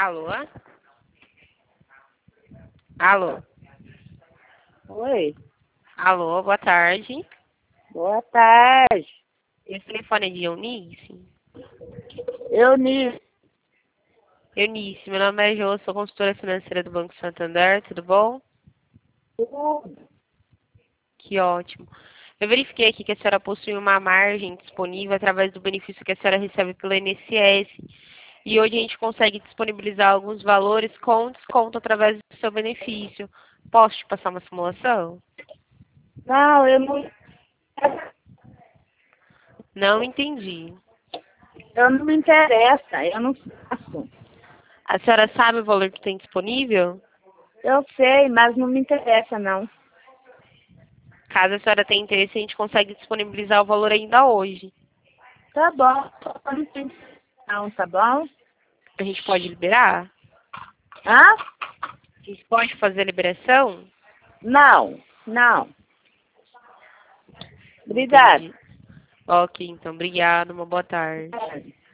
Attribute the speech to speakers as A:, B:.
A: Alô? Alô?
B: Oi,
A: Alô, boa tarde.
B: boa tarde.
A: Esse telefone é de Eunice?
B: Eunice,
A: Eunice, meu nome é Jô, sou consultora financeira do Banco Santander, tudo bom?
B: tudo.
A: Que ótimo. Eu verifiquei aqui que a senhora possui uma margem disponível através do benefício que a senhora recebe pelo INSS. E hoje a gente consegue disponibilizar alguns valores com desconto através do seu benefício. Posso te passar uma simulação?
B: Não,
A: Não entendi.
B: eu não me interessa, eu não faço.
A: A senhora sabe o valor que tem disponível?
B: Eu sei, mas não me interessa, não.
A: Caso a senhora tenha interesse, a gente consegue disponibilizar o valor ainda hoje.
B: Tá bom, eu não tenho não, tá bom?
A: A gente pode liberar?
B: Hã?
A: A gente pode fazer a liberação?
B: Não, não. Obrigada.
A: Entendi. Ok, então, obrigada, uma boa tarde.